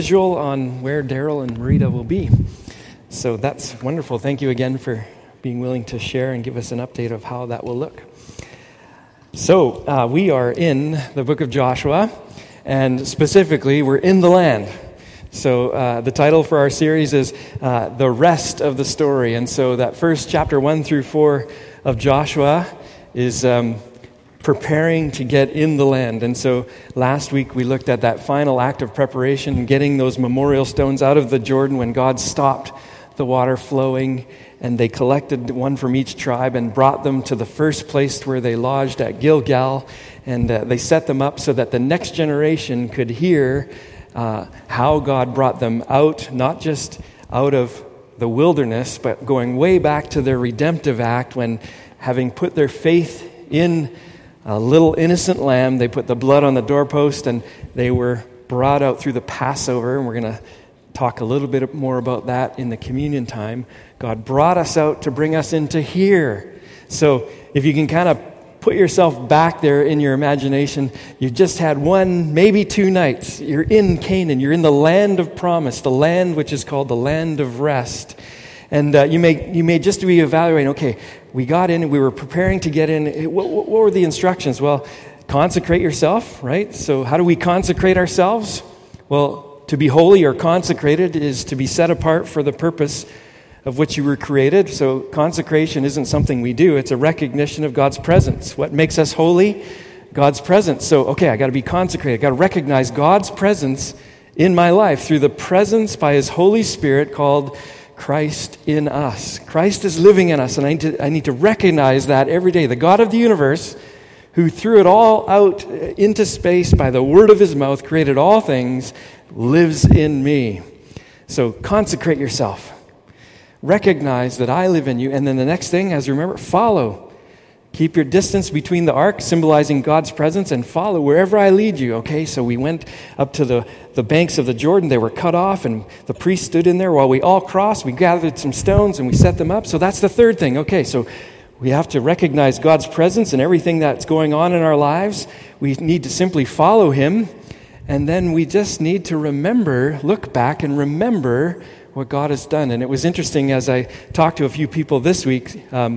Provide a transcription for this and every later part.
Visual on where Daryl and Marita will be. So that's wonderful. Thank you again for being willing to share and give us an update of how that will look. So we are in the book of Joshua, and specifically we're in the land. So the title for our series is The Rest of the Story. And so that first chapter 1 through 4 of Joshua is preparing to get in the land. And so last week we looked at that final act of preparation, getting those memorial stones out of the Jordan when God stopped the water flowing, and they collected one from each tribe and brought them to the first place where they lodged at Gilgal, and they set them up so that the next generation could hear how God brought them out, not just out of the wilderness, but going way back to their redemptive act when, having put their faith in a little innocent lamb, they put the blood on the doorpost and they were brought out through the Passover. And we're going to talk a little bit more about that in the communion time. God brought us out to bring us into here. So if you can kind of put yourself back there in your imagination, you've just had one, maybe 2 nights. You're in Canaan. You're in the land of promise, the land which is called the land of rest. And you may just be evaluating, okay, we got in, we were preparing to get in. What were the instructions? Well, consecrate yourself, right? So how do we consecrate ourselves? Well, to be holy or consecrated is to be set apart for the purpose of which you were created. So consecration isn't something we do. It's a recognition of God's presence. What makes us holy? God's presence. So, okay, I got to be consecrated. I got to recognize God's presence in my life through the presence by His Holy Spirit called Christ in us. Christ is living in us, and I need to recognize that every day. The God of the universe, who threw it all out into space by the word of His mouth, created all things, lives in me. So consecrate yourself. Recognize that I live in you. And then the next thing, as you remember, follow. Keep your distance between the ark, symbolizing God's presence, and follow wherever I lead you. Okay, so we went up to the banks of the Jordan. They were cut off, and the priest stood in there while we all crossed. We gathered some stones, and we set them up. So that's the third thing. Okay, so we have to recognize God's presence in everything that's going on in our lives. We need to simply follow Him, and then we just need to look back and remember what God has done. And it was interesting as I talked to a few people this week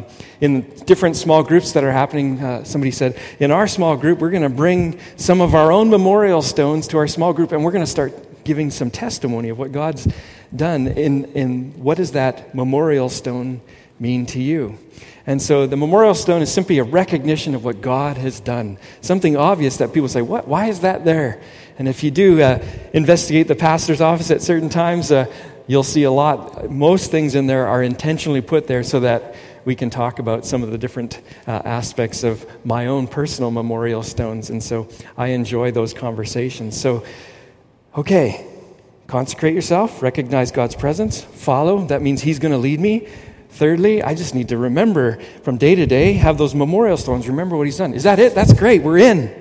in different small groups that are happening. Somebody said, in our small group, we're going to bring some of our own memorial stones to our small group, and we're going to start giving some testimony of what God's done. In what does that memorial stone mean to you? And so the memorial stone is simply a recognition of what God has done. Something obvious that people say, what? Why is that there? And if you do investigate the pastor's office at certain times, you'll see a lot. Most things in there are intentionally put there so that we can talk about some of the different aspects of my own personal memorial stones. And so I enjoy those conversations. So, okay, consecrate yourself, recognize God's presence, follow. That means He's going to lead me. Thirdly, I just need to remember from day to day, have those memorial stones, remember what He's done. Is that it? That's great, we're in.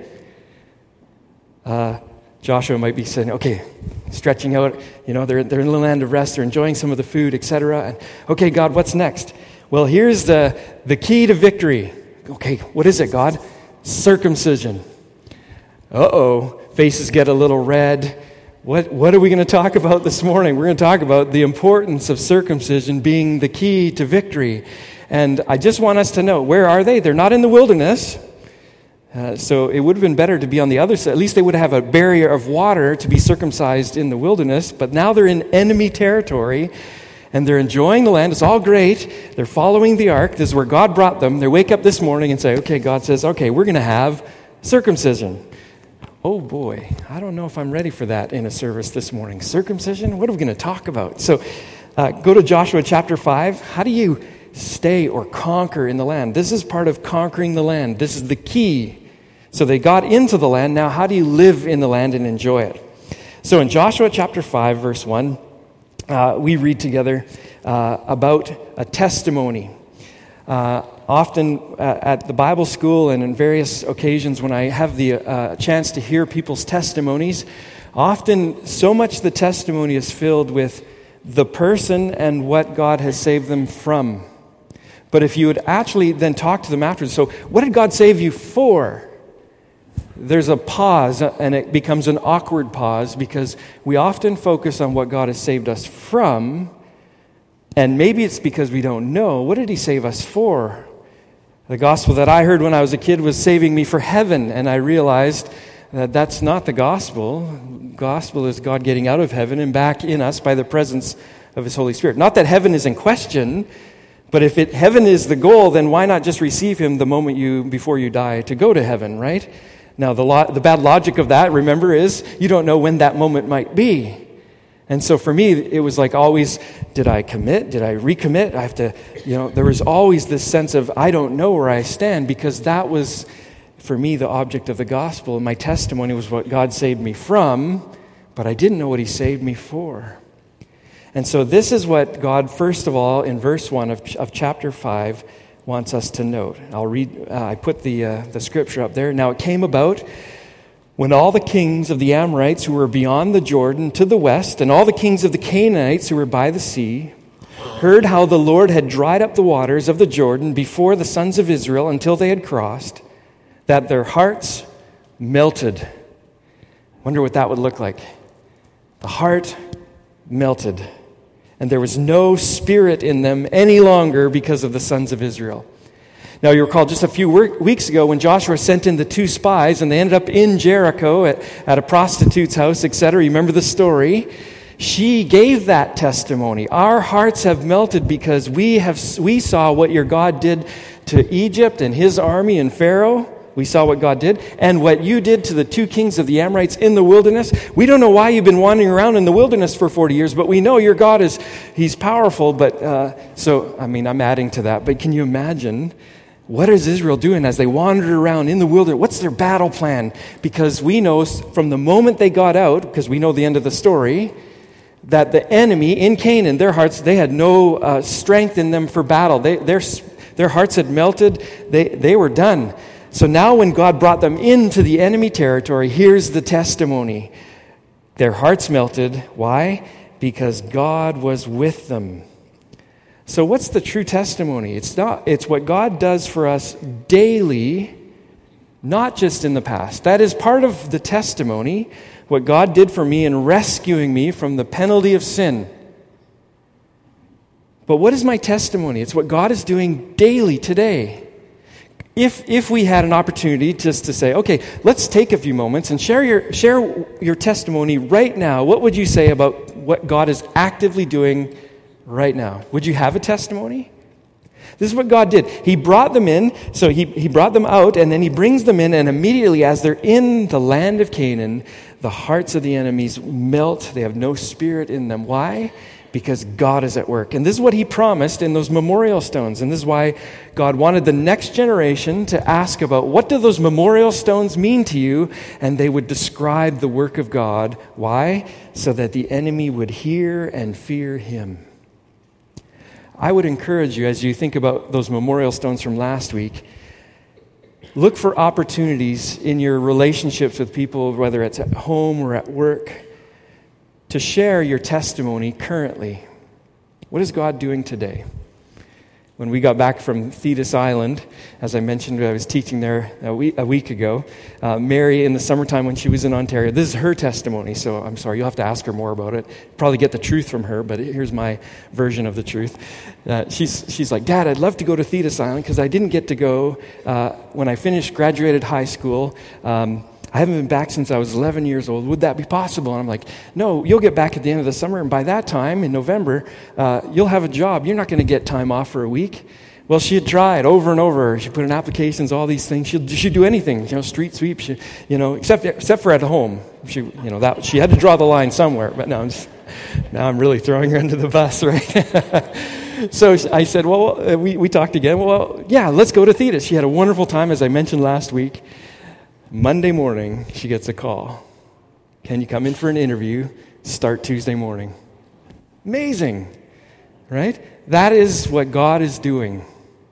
Joshua might be saying, okay, stretching out, they're in the land of rest, they're enjoying some of the food, etc. And okay, God, what's next? Well, here's the key to victory. Okay, what is it, God? Circumcision. Faces get a little red. What are we going to talk about this morning? We're going to talk about the importance of circumcision being the key to victory. And I just want us to know, where are they? They're not in the wilderness. So it would have been better to be on the other side. At least they would have a barrier of water to be circumcised in the wilderness. But now they're in enemy territory, and they're enjoying the land. It's all great. They're following the ark. This is where God brought them. They wake up this morning and say, okay, God says, okay, we're going to have circumcision. Oh boy, I don't know if I'm ready for that in a service this morning. Circumcision? What are we going to talk about? So go to Joshua chapter 5. How do you stay or conquer in the land? This is part of conquering the land. This is the key. So they got into the land. Now, how do you live in the land and enjoy it? So in Joshua chapter 5, verse 1, we read together about a testimony. Often at the Bible school and in various occasions when I have the chance to hear people's testimonies, often so much the testimony is filled with the person and what God has saved them from. But if you would actually then talk to them afterwards, so what did God save you for? there's a pause, and it becomes an awkward pause because we often focus on what God has saved us from, and maybe it's because we don't know, what did he save us for? The gospel that I heard when I was a kid was saving me for heaven, and I realized that that's not the gospel. Gospel is God getting out of heaven and back in us by the presence of his Holy Spirit. Not that heaven is in question, but if heaven is the goal, then why not just receive him the moment before you die to go to heaven, right? Now, the bad logic of that, remember, is you don't know when that moment might be. And so for me, it was like always, did I commit? Did I recommit? I have to, there was always this sense of I don't know where I stand, because that was, for me, the object of the gospel. My testimony was what God saved me from, but I didn't know what he saved me for. And so this is what God, first of all, in verse 1 of chapter 5, wants us to note. I'll read, I put the scripture up there. Now it came about when all the kings of the Amorites who were beyond the Jordan to the west, and all the kings of the Canaanites who were by the sea, heard how the Lord had dried up the waters of the Jordan before the sons of Israel until they had crossed, that their hearts melted. Wonder what that would look like. The heart melted. And there was no spirit in them any longer because of the sons of Israel. Now, you recall just a few weeks ago when Joshua sent in the 2 spies and they ended up in Jericho at a prostitute's house, etc. You remember the story? She gave that testimony. Our hearts have melted because we saw what your God did to Egypt and his army and Pharaoh. We saw what God did, and what you did to the 2 kings of the Amorites in the wilderness. We don't know why you've been wandering around in the wilderness for 40 years, but we know your God he's powerful. But I'm adding to that. But can you imagine, what is Israel doing as they wandered around in the wilderness? What's their battle plan? Because we know from the moment they got out, because we know the end of the story, that the enemy in Canaan, their hearts, they had no strength in them for battle. Their hearts had melted. They were done. So now when God brought them into the enemy territory, here's the testimony. Their hearts melted. Why? Because God was with them. So what's the true testimony? It's what God does for us daily, not just in the past. That is part of the testimony, what God did for me in rescuing me from the penalty of sin. But what is my testimony? It's what God is doing daily today. If we had an opportunity just to say, okay, let's take a few moments and share your testimony right now, what would you say about what God is actively doing right now? Would you have a testimony? This is what God did. He brought them in, so he brought them out, and then he brings them in, and immediately as they're in the land of Canaan, the hearts of the enemies melt. They have no spirit in them. Why? Because God is at work. And this is what he promised in those memorial stones. And this is why God wanted the next generation to ask about, what do those memorial stones mean to you? And they would describe the work of God. Why? So that the enemy would hear and fear him. I would encourage you, as you think about those memorial stones from last week, look for opportunities in your relationships with people, whether it's at home or at work, to share your testimony currently. What is God doing today? When we got back from Thetis Island, as I mentioned, I was teaching there a week ago. Mary, in the summertime when she was in Ontario, this is her testimony, so I'm sorry, you'll have to ask her more about it. Probably get the truth from her, but here's my version of the truth. She's like, Dad, I'd love to go to Thetis Island because I didn't get to go when I graduated high school. I haven't been back since I was 11 years old. Would that be possible? And I'm like, no, you'll get back at the end of the summer, and by that time, in November, you'll have a job. You're not going to get time off for a week. Well, she had tried over and over. She put in applications, all these things. She'd do anything, street sweep, except for at home. She had to draw the line somewhere. But now I'm really throwing her under the bus, right? So I said, well, we talked again. Well, yeah, let's go to Thetis. She had a wonderful time, as I mentioned last week. Monday morning, she gets a call. Can you come in for an interview? Start Tuesday morning. Amazing, right? That is what God is doing.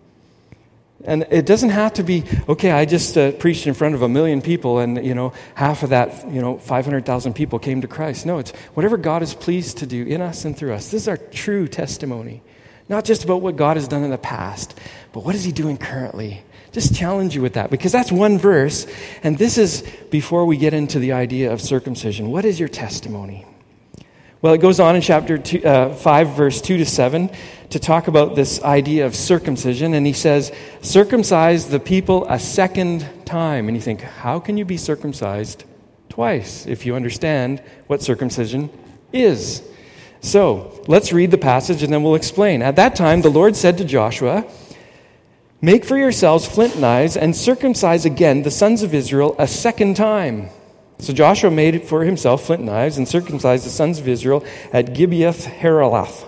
And it doesn't have to be, okay, I just preached in front of 1 million people and, half of that, 500,000 people came to Christ. No, it's whatever God is pleased to do in us and through us. This is our true testimony. Not just about what God has done in the past, but what is he doing currently Just challenge you with that, because that's one verse, and this is before we get into the idea of circumcision. What is your testimony? Well, it goes on in chapter 5, verse 2 to 7, to talk about this idea of circumcision, and he says, circumcise the people a second time. And you think, how can you be circumcised twice if you understand what circumcision is? So, let's read the passage and then we'll explain. At that time, the Lord said to Joshua, make for yourselves flint knives and circumcise again the sons of Israel a second time. So Joshua made for himself flint knives and circumcised the sons of Israel at Gibeath Haraloth.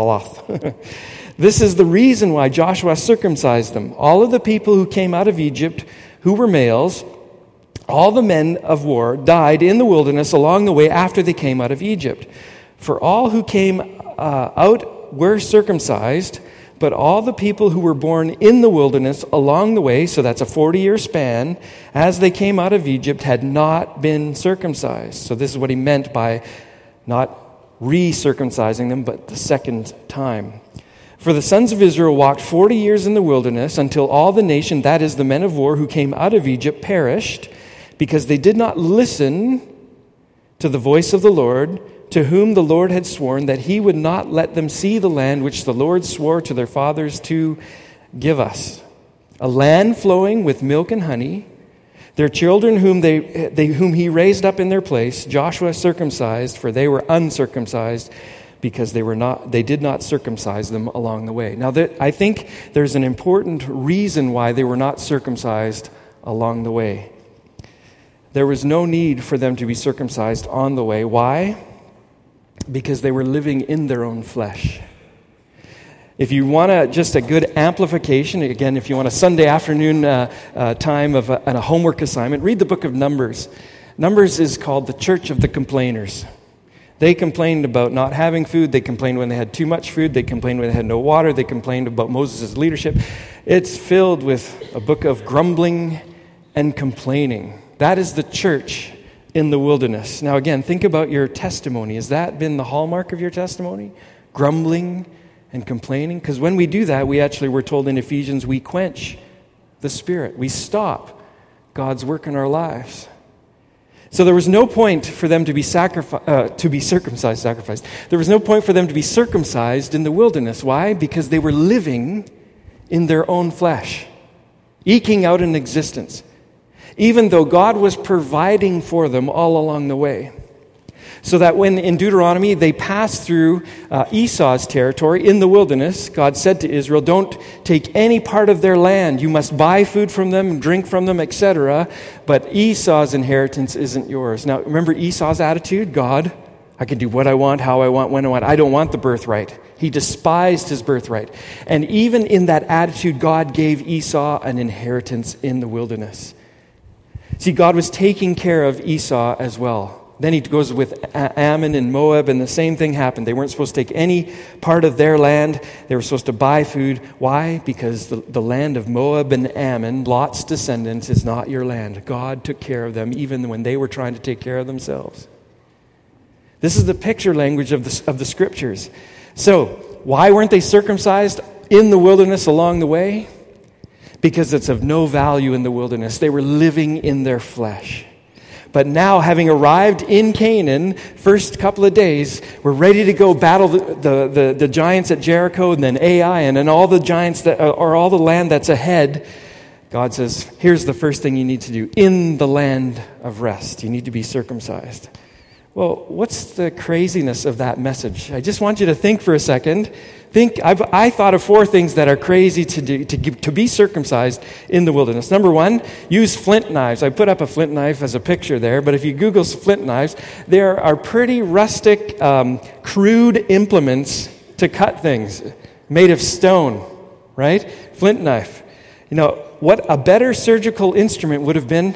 This is the reason why Joshua circumcised them. All of the people who came out of Egypt who were males, all the men of war, died in the wilderness along the way after they came out of Egypt. For all who came out were circumcised, but all the people who were born in the wilderness along the way, so that's a 40-year span, as they came out of Egypt, had not been circumcised. So this is what he meant by not re-circumcising them, but the second time. For the sons of Israel walked 40 years in the wilderness until all the nation, that is the men of war who came out of Egypt, perished, because they did not listen to the voice of the Lord, to whom the Lord had sworn that he would not let them see the land which the Lord swore to their fathers to give us, a land flowing with milk and honey. Their children whom he raised up in their place, Joshua circumcised, for they were uncircumcised, because they did not circumcise them along the way. Now, I think there's an important reason why they were not circumcised along the way. There was no need for them to be circumcised on the way. Why? Because they were living in their own flesh. If you want just a good amplification, again, if you want a Sunday afternoon time of a homework assignment, read the book of Numbers. Numbers is called the church of the complainers. They complained about not having food. They complained when they had too much food. They complained when they had no water. They complained about Moses' leadership. It's filled with a book of grumbling and complaining. That is the church in the wilderness. Now again, think about your testimony. Has that been the hallmark of your testimony? Grumbling and complaining? Because when we do that, we're told in Ephesians, we quench the Spirit. We stop God's work in our lives. So there was no point for them to be circumcised. There was no point for them to be circumcised in the wilderness. Why? Because they were living in their own flesh, eking out an existence, even though God was providing for them all along the way. So that when in Deuteronomy they passed through Esau's territory in the wilderness, God said to Israel, don't take any part of their land. You must buy food from them, drink from them, etc. But Esau's inheritance isn't yours. Now remember Esau's attitude? God, I can do what I want, how I want, when I want. I don't want the birthright. He despised his birthright. And even in that attitude, God gave Esau an inheritance in the wilderness. See, God was taking care of Esau as well. Then he goes with Ammon and Moab, and the same thing happened. They weren't supposed to take any part of their land. They were supposed to buy food. Why? Because the land of Moab and Ammon, Lot's descendants, is not your land. God took care of them even when they were trying to take care of themselves. This is the picture language of the Scriptures. So, why weren't they circumcised in the wilderness along the way? Because it's of no value in the wilderness. They were living in their flesh. But now, having arrived in Canaan, first couple of days, we're ready to go battle the giants at Jericho and then Ai and all the giants or all the land that's ahead. God says, here's the first thing you need to do. In the land of rest, you need to be circumcised. Well, what's the craziness of that message? I just want you to think for a second. I thought of 4 things that are crazy to do to be circumcised in the wilderness. Number 1, use flint knives. I put up a flint knife as a picture there, but if you Google flint knives, there are pretty rustic, crude implements to cut things made of stone, right? Flint knife. You know, what a better surgical instrument would have been?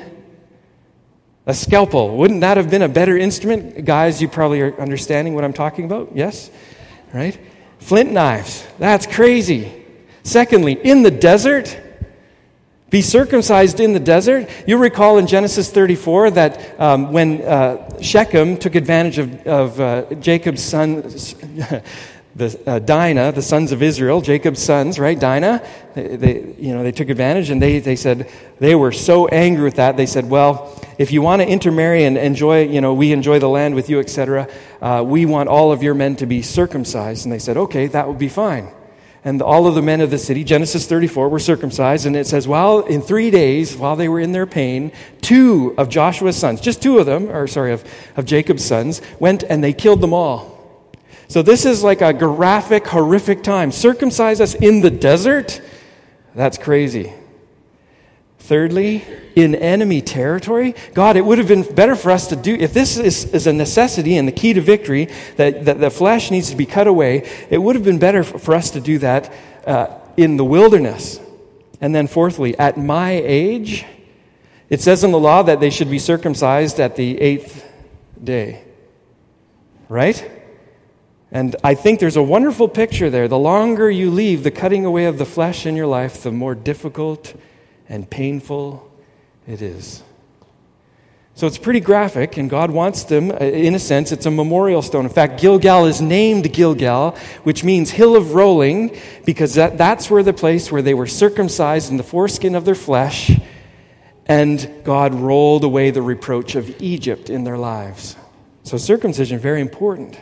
A scalpel. Wouldn't that have been a better instrument? Guys, you probably are understanding what I'm talking about. Yes? Right? Flint knives. That's crazy. Secondly, in the desert. Be circumcised in the desert. You'll recall in Genesis 34 that when Shechem took advantage of Jacob's son, Dinah, the sons of Israel, Jacob's sons, right? Dinah, they took advantage, and they said they were so angry with that. They said, well, if you want to intermarry and enjoy, we enjoy the land with you, etc., we want all of your men to be circumcised. And they said, okay, that would be fine. And all of the men of the city, Genesis 34, were circumcised. And it says, in 3 days, while they were in their pain, 2 of Joshua's sons, just 2 of them, of Jacob's sons, went and they killed them all. So this is like a graphic, horrific time. Circumcise us in the desert? That's crazy. Thirdly, in enemy territory, God, it would have been better for us to do, if this is a necessity and the key to victory, that the flesh needs to be cut away, it would have been better for us to do that in the wilderness. And then fourthly, at my age, it says in the law that they should be circumcised at the 8th day. Right? And I think there's a wonderful picture there. The longer you leave the cutting away of the flesh in your life, the more difficult and painful it is. So it's pretty graphic, and God wants them, in a sense, it's a memorial stone. In fact, Gilgal is named Gilgal, which means hill of rolling, because that's where the place where they were circumcised in the foreskin of their flesh, and God rolled away the reproach of Egypt in their lives. So circumcision, very important,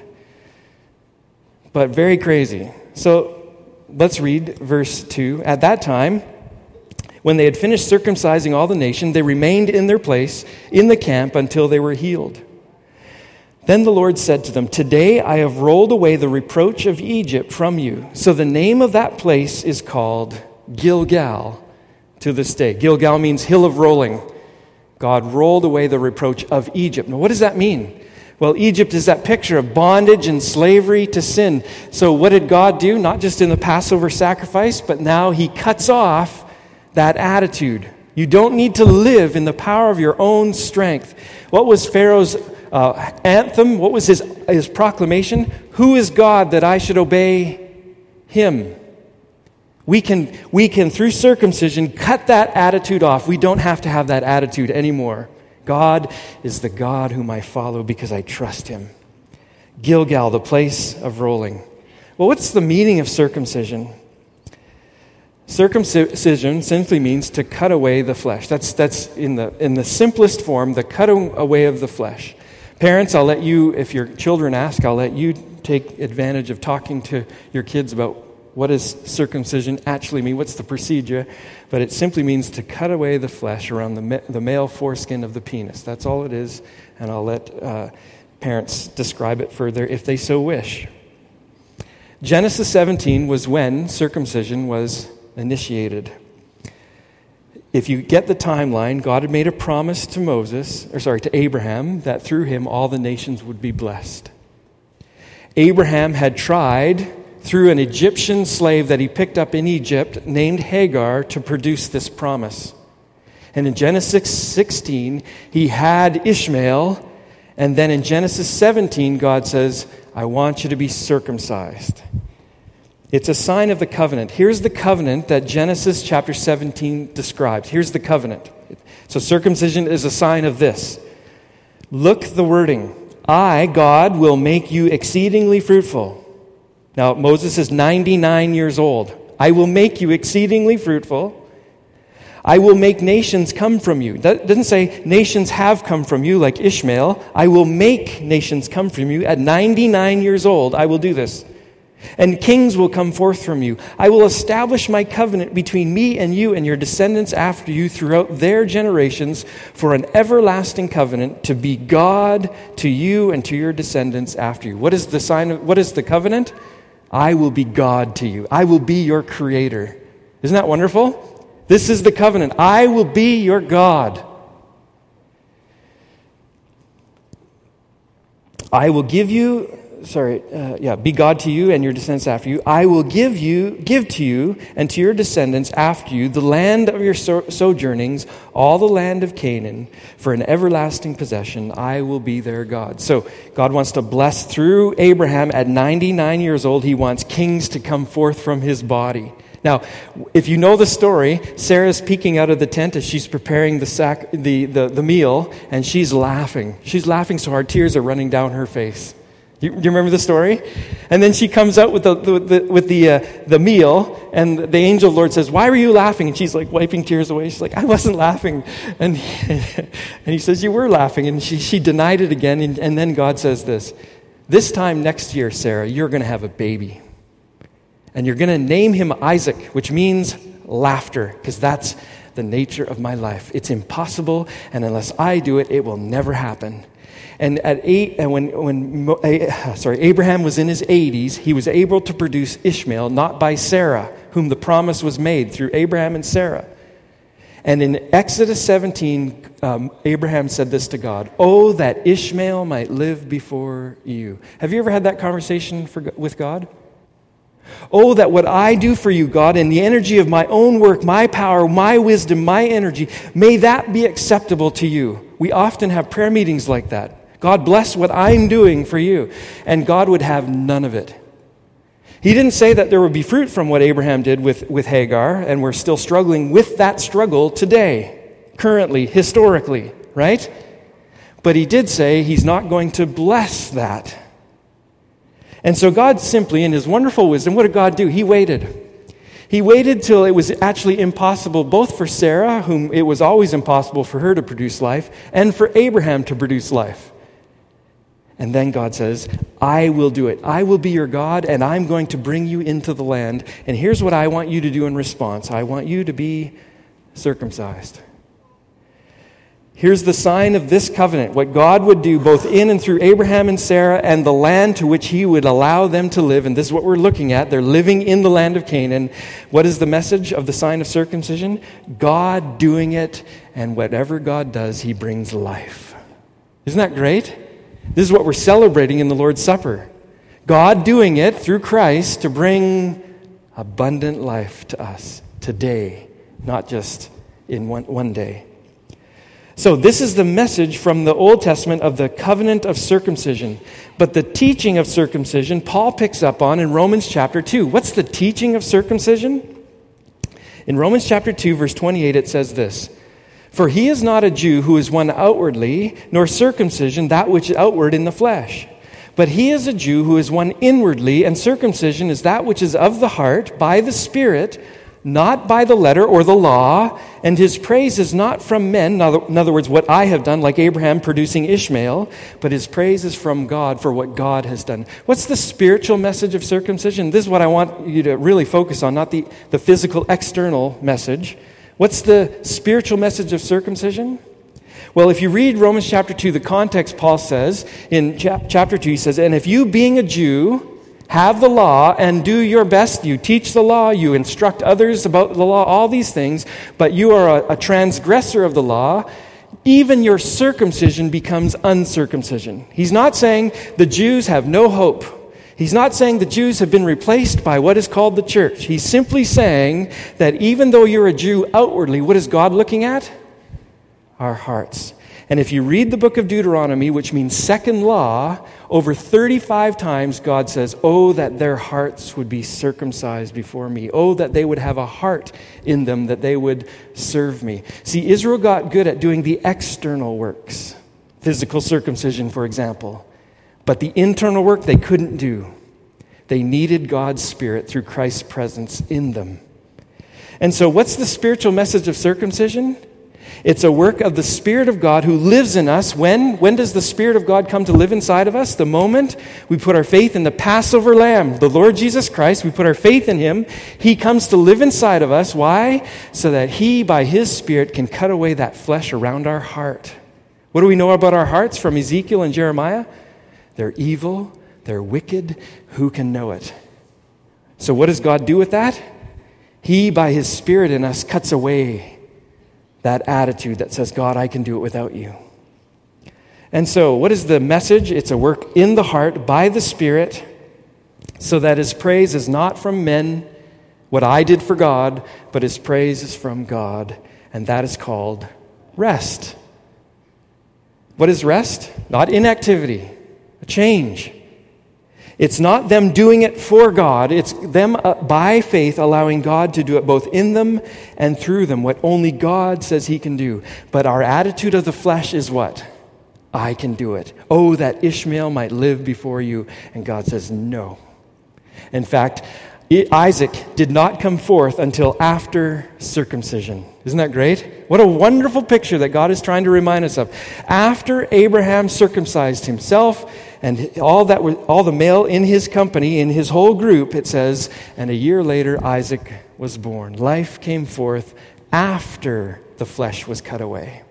but very crazy. So let's read verse 2. At that time, when they had finished circumcising all the nation, they remained in their place in the camp until they were healed. Then the Lord said to them, "Today I have rolled away the reproach of Egypt from you." So the name of that place is called Gilgal to this day. Gilgal means hill of rolling. God rolled away the reproach of Egypt. Now what does that mean? Well, Egypt is that picture of bondage and slavery to sin. So what did God do? Not just in the Passover sacrifice, but now He cuts off that attitude. You don't need to live in the power of your own strength. What was Pharaoh's anthem? What was his proclamation? Who is God that I should obey Him? We can through circumcision cut that attitude off. We don't have to have that attitude anymore. God is the God whom I follow because I trust Him. Gilgal, the place of rolling. Well, what's the meaning of circumcision? Circumcision simply means to cut away the flesh. That's in the simplest form, the cutting away of the flesh. Parents, I'll let you, if your children ask, I'll let you take advantage of talking to your kids about what does circumcision actually mean, what's the procedure. But it simply means to cut away the flesh around the male foreskin of the penis. That's all it is, and I'll let parents describe it further if they so wish. Genesis 17 was when circumcision was initiated. If you get the timeline, God had made a promise to Abraham, that through him all the nations would be blessed. Abraham had tried through an Egyptian slave that he picked up in Egypt named Hagar to produce this promise. And in Genesis 16, he had Ishmael, and then in Genesis 17, God says, I want you to be circumcised. It's a sign of the covenant. Here's the covenant that Genesis chapter 17 describes. Here's the covenant. So circumcision is a sign of this. Look the wording. I, God, will make you exceedingly fruitful. Now, Moses is 99 years old. I will make you exceedingly fruitful. I will make nations come from you. That doesn't say nations have come from you like Ishmael. I will make nations come from you. At 99 years old, I will do this. And kings will come forth from you. I will establish my covenant between me and you and your descendants after you throughout their generations for an everlasting covenant to be God to you and to your descendants after you. What is the covenant? I will be God to you. I will be your creator. Isn't that wonderful? This is the covenant. I will be your God. I will give you be God to you and your descendants after you. I will give to you and to your descendants after you the land of your sojournings, all the land of Canaan, for an everlasting possession. I will be their God. So God wants to bless through Abraham at 99 years old. He wants kings to come forth from his body. Now, if you know the story, Sarah's peeking out of the tent as she's preparing the meal, and she's laughing. She's laughing so hard, tears are running down her face. Do you remember the story? And then she comes out with the meal, and the angel of the Lord says, "Why were you laughing?" And she's like wiping tears away. She's like, "I wasn't laughing." And he says, "You were laughing." And she denied it again. And then God says this time next year, Sarah, you're going to have a baby. And you're going to name him Isaac, which means laughter, because that's the nature of my life. It's impossible, and unless I do it, it will never happen. And when Abraham was in his 80s, he was able to produce Ishmael, not by Sarah, whom the promise was made through Abraham and Sarah. And in Exodus 17, Abraham said this to God, "Oh, that Ishmael might live before you." Have you ever had that conversation with God? "Oh, that what I do for you, God, in the energy of my own work, my power, my wisdom, my energy, may that be acceptable to you." We often have prayer meetings like that. God, bless what I'm doing for you. And God would have none of it. He didn't say that there would be fruit from what Abraham did with Hagar, and we're still struggling with that struggle today, currently, historically, right? But he did say he's not going to bless that. And so God simply, in his wonderful wisdom, what did God do? He waited. He waited till it was actually impossible, both for Sarah, whom it was always impossible for her to produce life, and for Abraham to produce life. And then God says, "I will do it. I will be your God, and I'm going to bring you into the land. And here's what I want you to do in response. I want you to be circumcised." Here's the sign of this covenant, what God would do both in and through Abraham and Sarah, and the land to which he would allow them to live. And this is what we're looking at. They're living in the land of Canaan. What is the message of the sign of circumcision? God doing it, and whatever God does, he brings life. Isn't that great? This is what we're celebrating in the Lord's Supper. God doing it through Christ to bring abundant life to us today, not just in one day. So this is the message from the Old Testament of the covenant of circumcision. But the teaching of circumcision, Paul picks up on in Romans chapter 2. What's the teaching of circumcision? In Romans chapter 2, verse 28, it says this, "For he is not a Jew who is one outwardly, nor circumcision that which is outward in the flesh. But he is a Jew who is one inwardly, and circumcision is that which is of the heart, by the Spirit, not by the letter or the law, and his praise is not from men," in other words, what I have done, like Abraham producing Ishmael, "but his praise is from God for what God has done." What's the spiritual message of circumcision? This is what I want you to really focus on, not the physical external message. What's the spiritual message of circumcision? Well, if you read Romans chapter 2, the context, Paul says, in chapter 2, he says, "And if you, being a Jew, have the law and do your best, you teach the law, you instruct others about the law, all these things, but you are a transgressor of the law, even your circumcision becomes uncircumcision." He's not saying the Jews have no hope. He's not saying the Jews have been replaced by what is called the church. He's simply saying that even though you're a Jew outwardly, what is God looking at? Our hearts. And if you read the book of Deuteronomy, which means second law, over 35 times God says, "Oh, that their hearts would be circumcised before me. Oh, that they would have a heart in them, that they would serve me." See, Israel got good at doing the external works. Physical circumcision, for example. But the internal work they couldn't do. They needed God's Spirit through Christ's presence in them. And so what's the spiritual message of circumcision? It's a work of the Spirit of God who lives in us. When does the Spirit of God come to live inside of us? The moment we put our faith in the Passover Lamb, the Lord Jesus Christ. We put our faith in Him. He comes to live inside of us. Why? So that He, by His Spirit, can cut away that flesh around our heart. What do we know about our hearts from Ezekiel and Jeremiah? They're evil. They're wicked. Who can know it? So what does God do with that? He, by His Spirit in us, cuts away that attitude that says, "God, I can do it without you." And so, what is the message? It's a work in the heart by the Spirit, so that His praise is not from men, what I did for God, but His praise is from God. And that is called rest. What is rest? Not inactivity, a change. It's not them doing it for God. It's them by faith allowing God to do it both in them and through them, what only God says He can do. But our attitude of the flesh is what? I can do it. Oh, that Ishmael might live before you. And God says, no. In fact, Isaac did not come forth until after circumcision. Isn't that great? What a wonderful picture that God is trying to remind us of. After Abraham circumcised himself and all the male in his company, in his whole group, it says, and a year later Isaac was born. Life came forth after the flesh was cut away.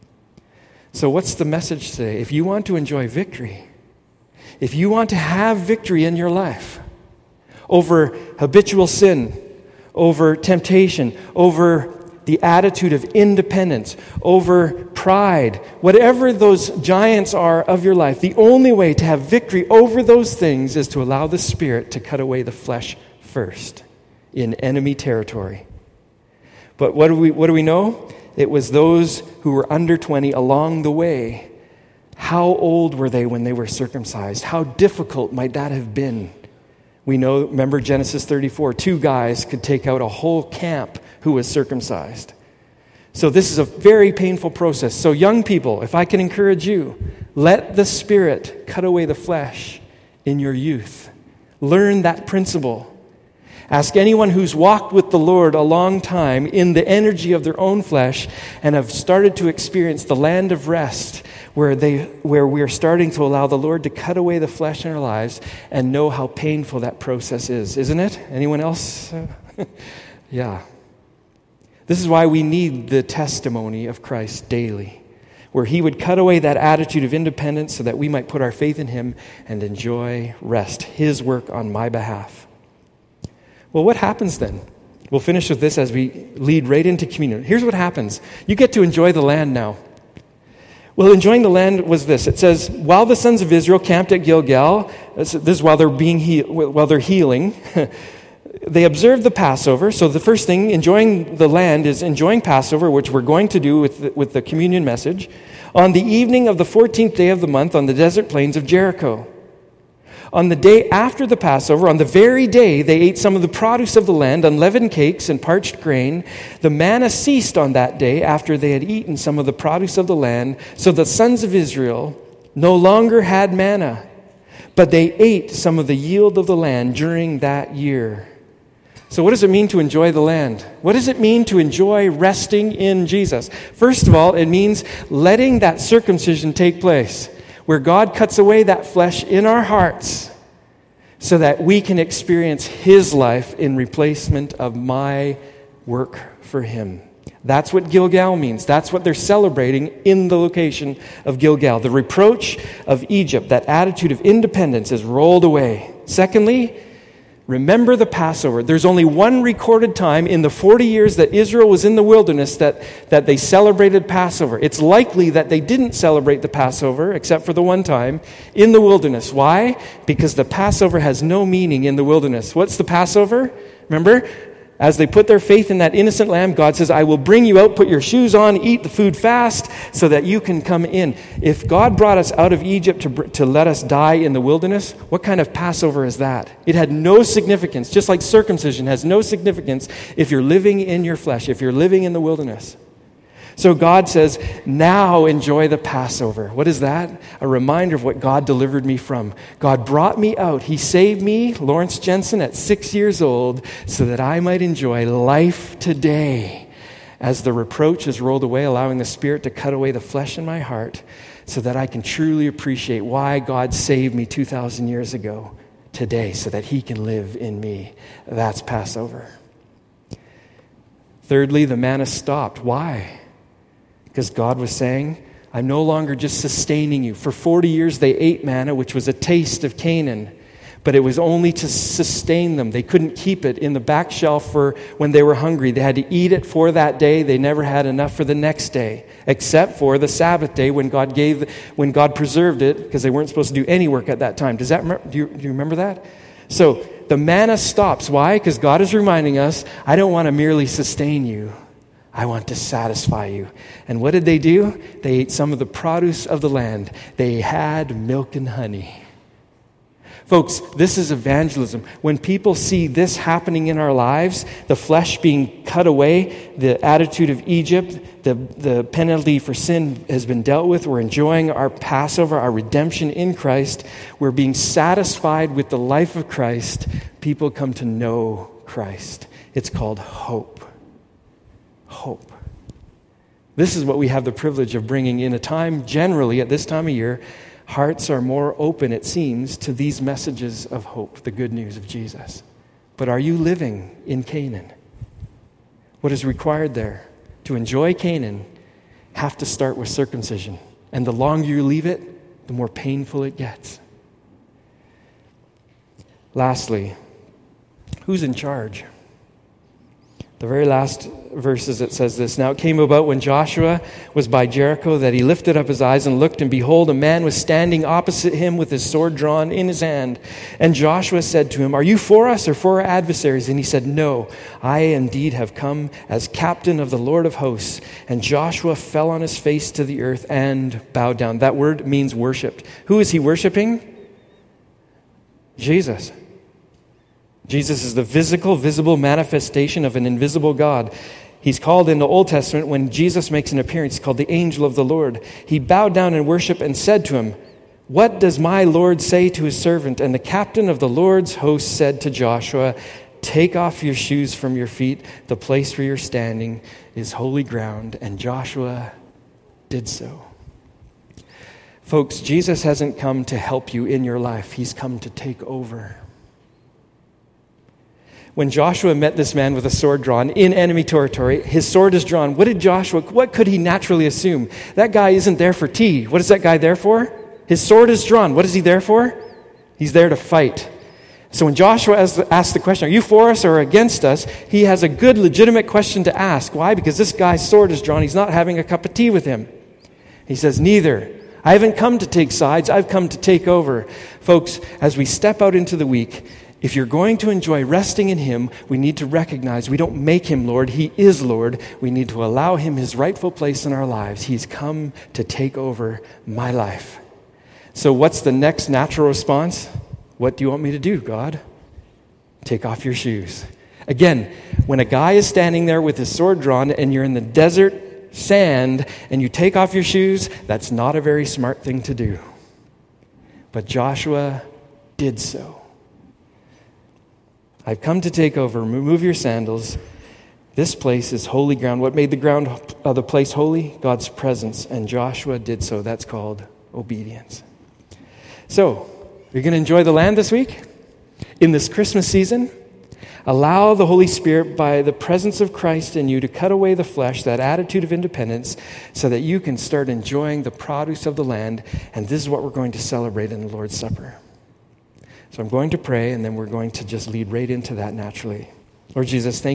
So what's the message today? If you want to enjoy victory, if you want to have victory in your life over habitual sin, over temptation, over the attitude of independence, over pride, whatever those giants are of your life, the only way to have victory over those things is to allow the Spirit to cut away the flesh first in enemy territory. But what do we know? It was those who were under 20 along the way. How old were they when they were circumcised? How difficult might that have been? We know, remember Genesis 34, 2 guys could take out a whole camp who was circumcised. So this is a very painful process. So young people, if I can encourage you, let the Spirit cut away the flesh in your youth. Learn that principle. Ask anyone who's walked with the Lord a long time in the energy of their own flesh and have started to experience the land of rest where we're starting to allow the Lord to cut away the flesh in our lives and know how painful that process is. Isn't it? Anyone else? Yeah. This is why we need the testimony of Christ daily, where He would cut away that attitude of independence so that we might put our faith in Him and enjoy rest, His work on my behalf. Well, what happens then? We'll finish with this as we lead right into communion. Here's what happens. You get to enjoy the land now. Well, enjoying the land was this. It says, while the sons of Israel camped at Gilgal, this is while they're healing, they observed the Passover. So the first thing, enjoying the land, is enjoying Passover, which we're going to do with the communion message, on the evening of the 14th day of the month on the desert plains of Jericho. On the day after the Passover, on the very day they ate some of the produce of the land, unleavened cakes and parched grain. The manna ceased on that day after they had eaten some of the produce of the land. So the sons of Israel no longer had manna, but they ate some of the yield of the land during that year. So what does it mean to enjoy the land? What does it mean to enjoy resting in Jesus? First of all, it means letting that circumcision take place, where God cuts away that flesh in our hearts so that we can experience His life in replacement of my work for Him. That's what Gilgal means. That's what they're celebrating in the location of Gilgal. The reproach of Egypt, that attitude of independence, is rolled away. Secondly, remember the Passover. There's only one recorded time in the 40 years that Israel was in the wilderness that they celebrated Passover. It's likely that they didn't celebrate the Passover, except for the one time, in the wilderness. Why? Because the Passover has no meaning in the wilderness. What's the Passover? Remember? As they put their faith in that innocent lamb, God says, I will bring you out, put your shoes on, eat the food fast, so that you can come in. If God brought us out of Egypt to let us die in the wilderness, what kind of Passover is that? It had no significance, just like circumcision has no significance if you're living in your flesh, if you're living in the wilderness. So God says, now enjoy the Passover. What is that? A reminder of what God delivered me from. God brought me out. He saved me, Lawrence Jensen, at 6 years old, so that I might enjoy life today as the reproach is rolled away, allowing the Spirit to cut away the flesh in my heart so that I can truly appreciate why God saved me 2,000 years ago today so that He can live in me. That's Passover. Thirdly, the manna stopped. Why? Because God was saying, I'm no longer just sustaining you. For 40 years they ate manna, which was a taste of Canaan, but it was only to sustain them. They couldn't keep it in the back shelf for when they were hungry. They had to eat it for that day. They never had enough for the next day, except for the Sabbath day when God preserved it, because they weren't supposed to do any work at that time. Do you remember that? So the manna stops. Why? Because God is reminding us, I don't want to merely sustain you. I want to satisfy you. And what did they do? They ate some of the produce of the land. They had milk and honey. Folks, this is evangelism. When people see this happening in our lives, the flesh being cut away, the attitude of Egypt, the penalty for sin has been dealt with. We're enjoying our Passover, our redemption in Christ. We're being satisfied with the life of Christ. People come to know Christ. It's called hope. Hope. This is what we have the privilege of bringing in a time, generally at this time of year. Hearts are more open, it seems, to these messages of hope, the good news of Jesus. But are you living in Canaan? What is required there to enjoy Canaan have to start with circumcision. And the longer you leave it, the more painful it gets. Lastly, who's in charge? The very last verses, it says this: Now it came about when Joshua was by Jericho that he lifted up his eyes and looked, and behold, a man was standing opposite him with his sword drawn in his hand. And Joshua said to him, Are you for us or for our adversaries? And he said, No, I indeed have come as captain of the Lord of hosts. And Joshua fell on his face to the earth and bowed down. That word means worshipped. Who is he worshiping? Jesus. Jesus is the visible manifestation of an invisible God. He's called in the Old Testament, when Jesus makes an appearance, called the angel of the Lord. He bowed down in worship and said to him, What does my Lord say to his servant? And the captain of the Lord's host said to Joshua, Take off your shoes from your feet. The place where you're standing is holy ground. And Joshua did so. Folks, Jesus hasn't come to help you in your life. He's come to take over. When Joshua met this man with a sword drawn in enemy territory, his sword is drawn. What could he naturally assume? That guy isn't there for tea. What is that guy there for? His sword is drawn. What is he there for? He's there to fight. So when Joshua asks the question, Are you for us or against us? He has a good, legitimate question to ask. Why? Because this guy's sword is drawn. He's not having a cup of tea with him. He says, Neither. I haven't come to take sides. I've come to take over. Folks, as we step out into the week, if you're going to enjoy resting in Him, we need to recognize we don't make Him Lord. He is Lord. We need to allow Him His rightful place in our lives. He's come to take over my life. So what's the next natural response? What do you want me to do, God? Take off your shoes. Again, when a guy is standing there with his sword drawn and you're in the desert sand and you take off your shoes, that's not a very smart thing to do. But Joshua did so. I've come to take over. Remove your sandals. This place is holy ground. What made the place holy? God's presence. And Joshua did so. That's called obedience. So, you're going to enjoy the land this week? In this Christmas season? Allow the Holy Spirit, by the presence of Christ in you, to cut away the flesh, that attitude of independence, so that you can start enjoying the produce of the land. And this is what we're going to celebrate in the Lord's Supper. So I'm going to pray, and then we're going to just lead right into that naturally. Lord Jesus, thank you.